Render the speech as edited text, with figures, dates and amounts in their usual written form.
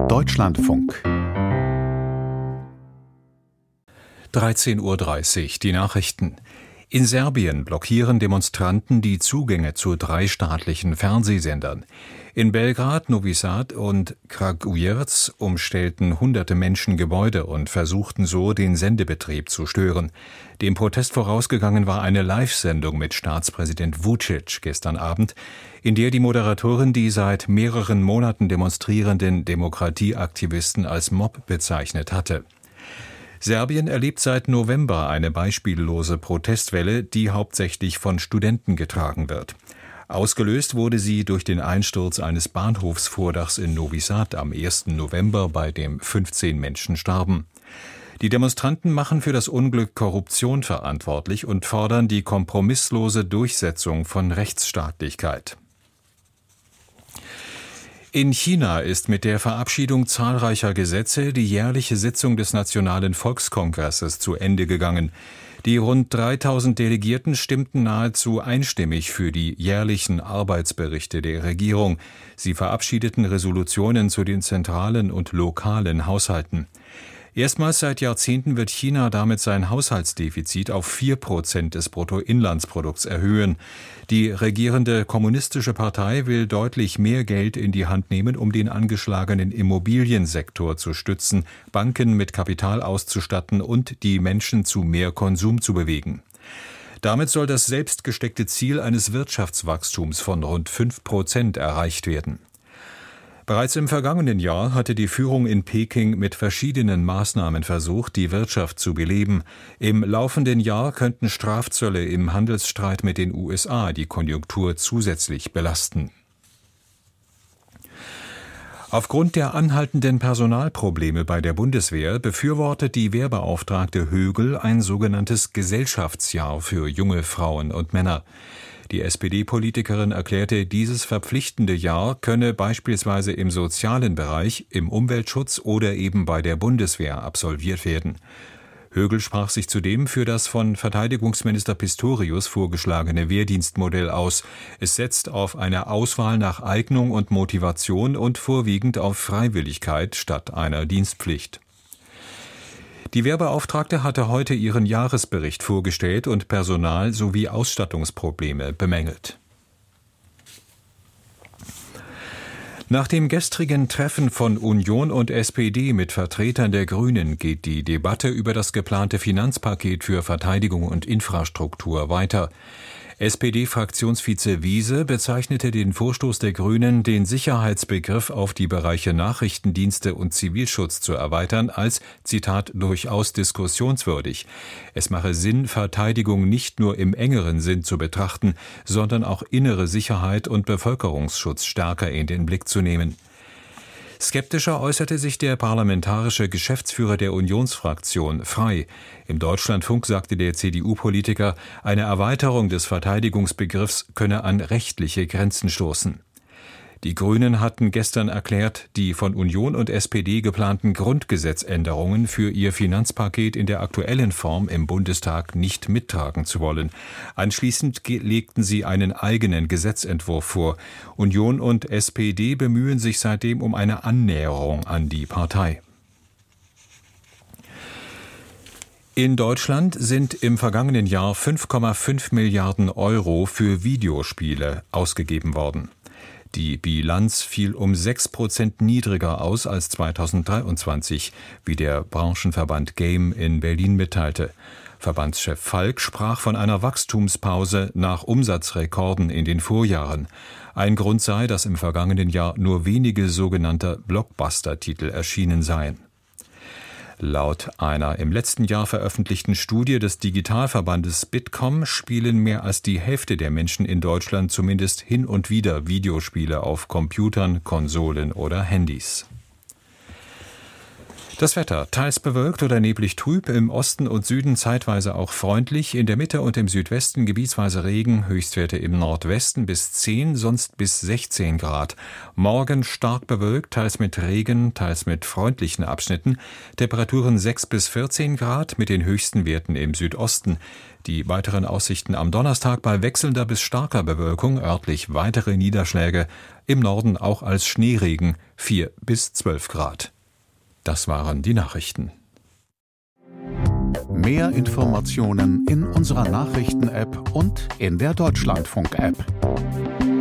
Deutschlandfunk 13:30 Uhr, die Nachrichten. In Serbien blockieren Demonstranten die Zugänge zu 3 staatlichen Fernsehsendern. In Belgrad, Novi Sad und Kragujevec umstellten hunderte Menschen Gebäude und versuchten so, den Sendebetrieb zu stören. Dem Protest vorausgegangen war eine Live-Sendung mit Staatspräsident Vučić gestern Abend, in der die Moderatorin die seit mehreren Monaten demonstrierenden Demokratieaktivisten als Mob bezeichnet hatte. Serbien erlebt seit November eine beispiellose Protestwelle, die hauptsächlich von Studenten getragen wird. Ausgelöst wurde sie durch den Einsturz eines Bahnhofsvordachs in Novi Sad am 1. November, bei dem 15 Menschen starben. Die Demonstranten machen für das Unglück Korruption verantwortlich und fordern die kompromisslose Durchsetzung von Rechtsstaatlichkeit. In China ist mit der Verabschiedung zahlreicher Gesetze die jährliche Sitzung des Nationalen Volkskongresses zu Ende gegangen. Die rund 3000 Delegierten stimmten nahezu einstimmig für die jährlichen Arbeitsberichte der Regierung. Sie verabschiedeten Resolutionen zu den zentralen und lokalen Haushalten. Erstmals seit Jahrzehnten wird China damit sein Haushaltsdefizit auf 4% des Bruttoinlandsprodukts erhöhen. Die regierende Kommunistische Partei will deutlich mehr Geld in die Hand nehmen, um den angeschlagenen Immobiliensektor zu stützen, Banken mit Kapital auszustatten und die Menschen zu mehr Konsum zu bewegen. Damit soll das selbst gesteckte Ziel eines Wirtschaftswachstums von rund 5% erreicht werden. Bereits im vergangenen Jahr hatte die Führung in Peking mit verschiedenen Maßnahmen versucht, die Wirtschaft zu beleben. Im laufenden Jahr könnten Strafzölle im Handelsstreit mit den USA die Konjunktur zusätzlich belasten. Aufgrund der anhaltenden Personalprobleme bei der Bundeswehr befürwortet die Wehrbeauftragte Högel ein sogenanntes Gesellschaftsjahr für junge Frauen und Männer. Die SPD-Politikerin erklärte, dieses verpflichtende Jahr könne beispielsweise im sozialen Bereich, im Umweltschutz oder eben bei der Bundeswehr absolviert werden. Högel sprach sich zudem für das von Verteidigungsminister Pistorius vorgeschlagene Wehrdienstmodell aus. Es setzt auf eine Auswahl nach Eignung und Motivation und vorwiegend auf Freiwilligkeit statt einer Dienstpflicht. Die Wehrbeauftragte hatte heute ihren Jahresbericht vorgestellt und Personal- sowie Ausstattungsprobleme bemängelt. Nach dem gestrigen Treffen von Union und SPD mit Vertretern der Grünen geht die Debatte über das geplante Finanzpaket für Verteidigung und Infrastruktur weiter. SPD-Fraktionsvize Wiese bezeichnete den Vorstoß der Grünen, den Sicherheitsbegriff auf die Bereiche Nachrichtendienste und Zivilschutz zu erweitern, als, Zitat, durchaus diskussionswürdig. Es mache Sinn, Verteidigung nicht nur im engeren Sinn zu betrachten, sondern auch innere Sicherheit und Bevölkerungsschutz stärker in den Blick zu nehmen. Skeptischer äußerte sich der parlamentarische Geschäftsführer der Unionsfraktion Frey. Im Deutschlandfunk sagte der CDU-Politiker, eine Erweiterung des Verteidigungsbegriffs könne an rechtliche Grenzen stoßen. Die Grünen hatten gestern erklärt, die von Union und SPD geplanten Grundgesetzänderungen für ihr Finanzpaket in der aktuellen Form im Bundestag nicht mittragen zu wollen. Anschließend legten sie einen eigenen Gesetzentwurf vor. Union und SPD bemühen sich seitdem um eine Annäherung an die Partei. In Deutschland sind im vergangenen Jahr 5,5 Milliarden Euro für Videospiele ausgegeben worden. Die Bilanz fiel um 6% niedriger aus als 2023, wie der Branchenverband Game in Berlin mitteilte. Verbandschef Falk sprach von einer Wachstumspause nach Umsatzrekorden in den Vorjahren. Ein Grund sei, dass im vergangenen Jahr nur wenige sogenannte Blockbuster-Titel erschienen seien. Laut einer im letzten Jahr veröffentlichten Studie des Digitalverbandes Bitkom spielen mehr als die Hälfte der Menschen in Deutschland zumindest hin und wieder Videospiele auf Computern, Konsolen oder Handys. Das Wetter: teils bewölkt oder neblig trüb, im Osten und Süden zeitweise auch freundlich, in der Mitte und im Südwesten gebietsweise Regen, Höchstwerte im Nordwesten bis 10, sonst bis 16 Grad. Morgen stark bewölkt, teils mit Regen, teils mit freundlichen Abschnitten, Temperaturen 6 bis 14 Grad mit den höchsten Werten im Südosten. Die weiteren Aussichten am Donnerstag: bei wechselnder bis starker Bewölkung, örtlich weitere Niederschläge, im Norden auch als Schneeregen, 4 bis 12 Grad. Das waren die Nachrichten. Mehr Informationen in unserer Nachrichten-App und in der Deutschlandfunk-App.